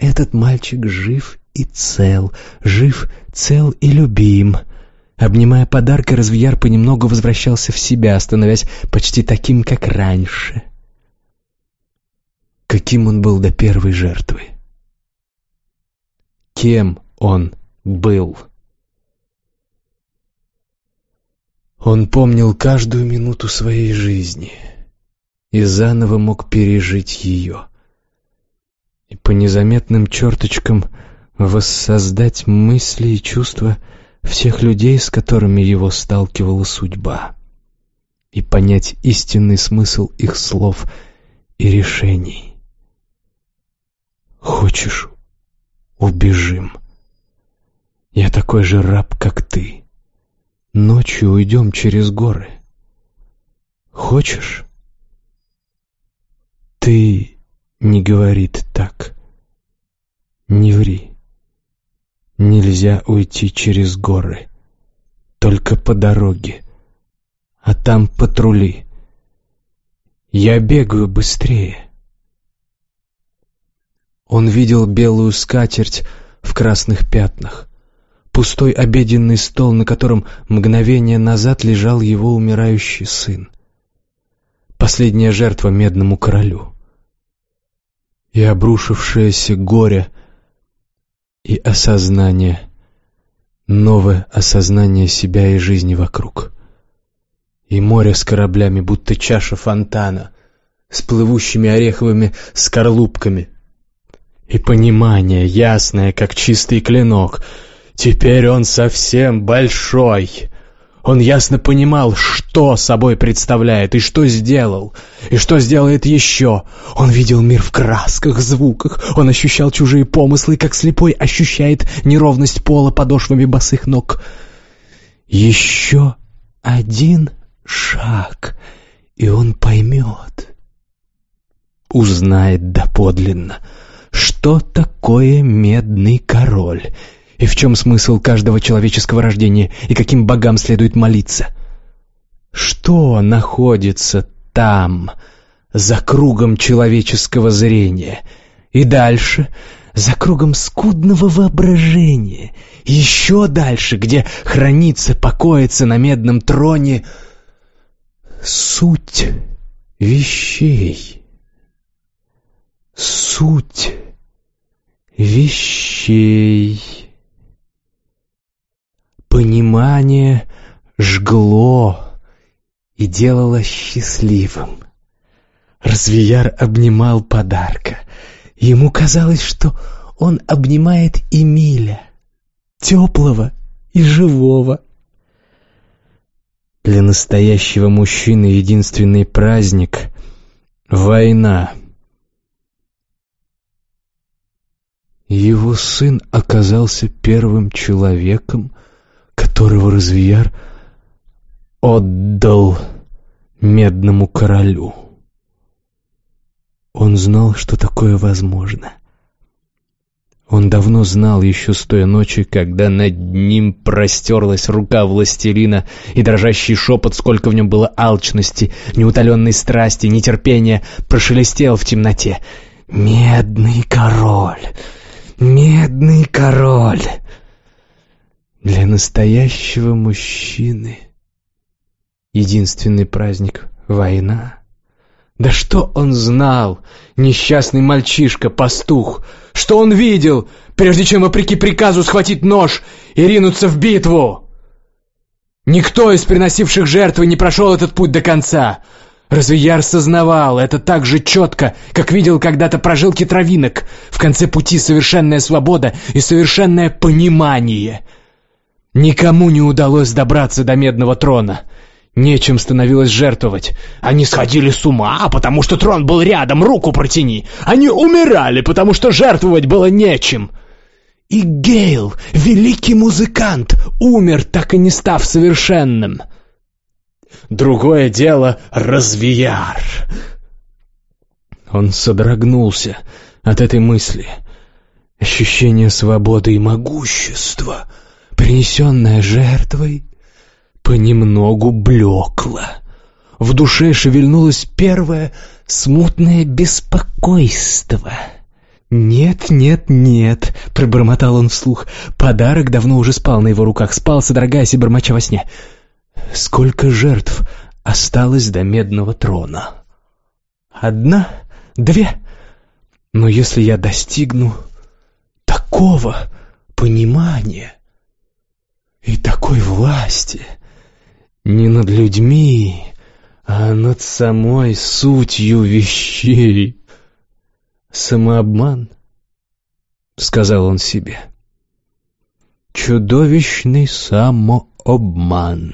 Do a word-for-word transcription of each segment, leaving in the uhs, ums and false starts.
этот мальчик жив и цел, жив, цел и любим. Обнимая подарка, Развияр понемногу возвращался в себя, становясь почти таким, как раньше. Каким он был до первой жертвы? Кем он был? Он помнил каждую минуту своей жизни и заново мог пережить ее. И по незаметным черточкам воссоздать мысли и чувства всех людей, с которыми его сталкивала судьба, и понять истинный смысл их слов и решений. «Хочешь, убежим? Я такой же раб, как ты. Ночью уйдем через горы. Хочешь?» «Ты не говорит так. Не ври. Нельзя уйти через горы. Только по дороге. А там патрули. Я бегаю быстрее». Он видел белую скатерть в красных пятнах, пустой обеденный стол, на котором мгновение назад лежал его умирающий сын. Последняя жертва Медному королю. И обрушившееся горе и осознание, новое осознание себя и жизни вокруг. И море с кораблями, будто чаша фонтана, с плывущими ореховыми скорлупками. И понимание, ясное, как чистый клинок. Теперь он совсем большой. Он ясно понимал, что собой представляет, и что сделал, и что сделает еще. Он видел мир в красках, звуках. Он ощущал чужие помыслы, как слепой ощущает неровность пола подошвами босых ног. Еще один шаг, и он поймет, узнает доподлинно, что такое Медный король, и в чем смысл каждого человеческого рождения, и каким богам следует молиться. Что находится там, за кругом человеческого зрения, и дальше, за кругом скудного воображения, и еще дальше, где хранится, покоится на медном троне суть вещей. Суть вещей. Понимание жгло и делало счастливым. Развияр обнимал подарка. Ему казалось, что он обнимает Эмиля, теплого и живого. Для настоящего мужчины единственный праздник — война. Его сын оказался первым человеком, которого Развияр отдал Медному королю. Он знал, что такое возможно. Он давно знал, еще с той ночи, когда над ним простерлась рука властелина, и дрожащий шепот, сколько в нем было алчности, неутоленной страсти, нетерпения, прошелестел в темноте. «Медный король! Медный король!» Для настоящего мужчины единственный праздник — война. Да что он знал, несчастный мальчишка-пастух? Что он видел, прежде чем, вопреки приказу, схватить нож и ринуться в битву? Никто из приносивших жертвы не прошел этот путь до конца. Развияр сознавал это так же четко, как видел когда-то прожилки травинок. В конце пути совершенная свобода и совершенное понимание. Никому не удалось добраться до Медного трона. Нечем становилось жертвовать. Они сходили с ума, потому что трон был рядом, руку протяни. Они умирали, потому что жертвовать было нечем. И Гейл, великий музыкант, умер, так и не став совершенным. Другое дело — Развияр. Он содрогнулся от этой мысли. Ощущение свободы и могущества, принесенное жертвой, понемногу блекло. В душе шевельнулось первое смутное беспокойство. «Нет, нет, нет», — пробормотал он вслух. Подарок давно уже спал на его руках, спал, содрогаясь и бормоча во сне. Сколько жертв осталось до медного трона? Одна? Две? Но если я достигну такого понимания и такой власти не над людьми, а над самой сутью вещей... «Самообман», — сказал он себе. «Чудовищный самообман».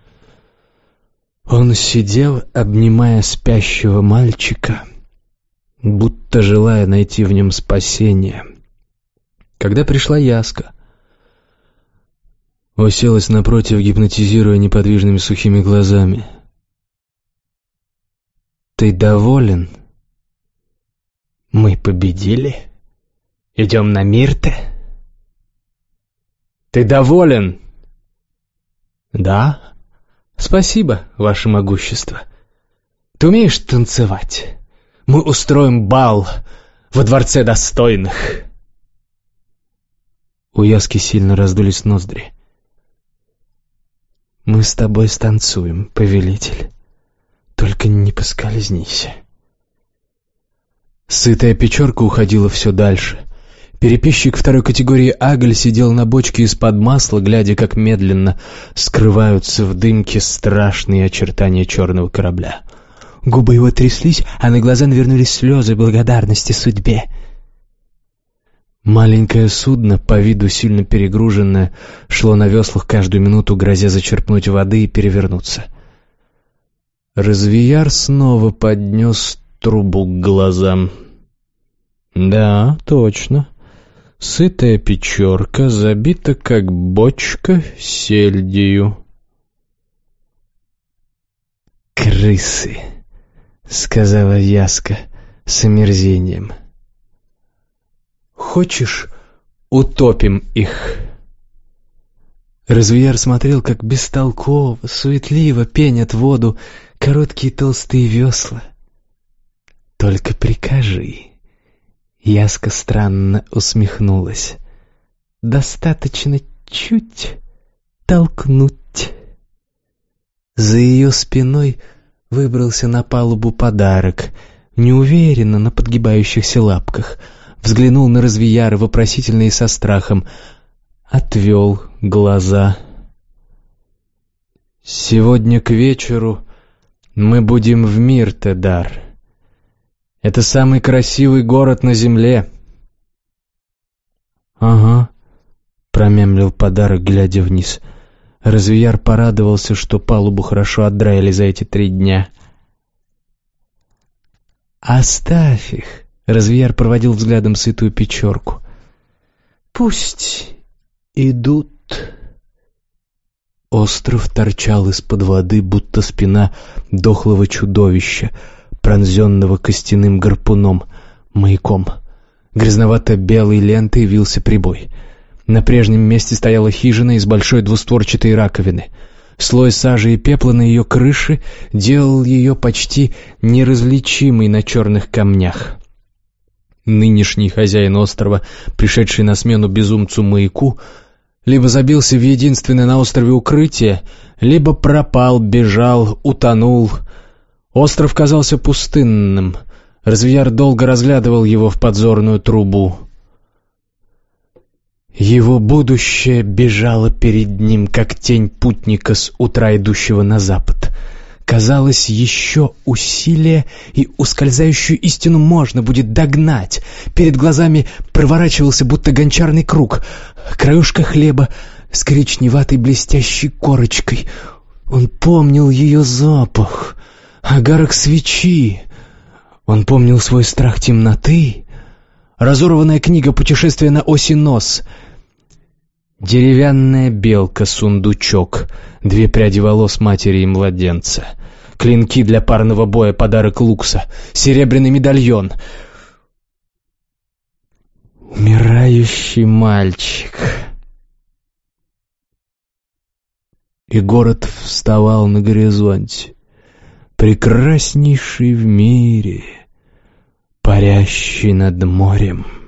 Он сидел, обнимая спящего мальчика, будто желая найти в нем спасение. Когда пришла Яска, уселась напротив, гипнотизируя неподвижными сухими глазами. «Ты доволен? Мы победили? Идем на Мирте? Ты доволен?» «Да. Спасибо, ваше могущество. Ты умеешь танцевать? Мы устроим бал во дворце достойных». У Яски сильно раздулись ноздри. «Мы с тобой станцуем, повелитель. Только не поскользнись». Сытая печёрка уходила все дальше. Переписчик второй категории Агль сидел на бочке из-под масла, глядя, как медленно скрываются в дымке страшные очертания черного корабля. Губы его тряслись, а на глаза навернулись слезы благодарности судьбе. Маленькое судно, по виду сильно перегруженное, шло на веслах каждую минуту, грозя зачерпнуть воды и перевернуться. Развияр снова поднес трубу к глазам. Да, точно. Сытая печёрка забита, как бочка, сельдью. «Крысы», — сказала Яска с омерзением. «Хочешь, утопим их?» Развияр смотрел, как бестолково, суетливо пенят воду короткие толстые весла. «Только прикажи». Яска странно усмехнулась. «Достаточно чуть толкнуть». За ее спиной выбрался на палубу подарок, неуверенно на подгибающихся лапках. Взглянул на Развияра вопросительно и со страхом. Отвел глаза. «Сегодня к вечеру мы будем в Мирте, Дар. Это самый красивый город на земле». «Ага», — промямлил подарок, глядя вниз. Развияр порадовался, что палубу хорошо отдраили за эти три дня. «Оставь их», — Развияр проводил взглядом сытую печёрку. «Пусть идут». Остров торчал из-под воды, будто спина дохлого чудовища, пронзенного костяным гарпуном, маяком. Грязновато-белой лентой вился прибой. На прежнем месте стояла хижина из большой двустворчатой раковины. Слой сажи и пепла на ее крыше делал ее почти неразличимой на черных камнях. Нынешний хозяин острова, пришедший на смену безумцу маяку, либо забился в единственное на острове укрытие, либо пропал, бежал, утонул. Остров казался пустынным. Развияр долго разглядывал его в подзорную трубу. Его будущее бежало перед ним, как тень путника с утра идущего на запад. Казалось, еще усилие, и ускользающую истину можно будет догнать. Перед глазами проворачивался будто гончарный круг. Краюшка хлеба с коричневатой блестящей корочкой. Он помнил ее запах. Огарок свечи. Он помнил свой страх темноты. Разорванная книга «Путешествие на Осинос». Деревянная белка-сундучок, две пряди волос матери и младенца, клинки для парного боя, подарок Лукса, серебряный медальон. Умирающий мальчик. И город вставал на горизонте, прекраснейший в мире, парящий над морем.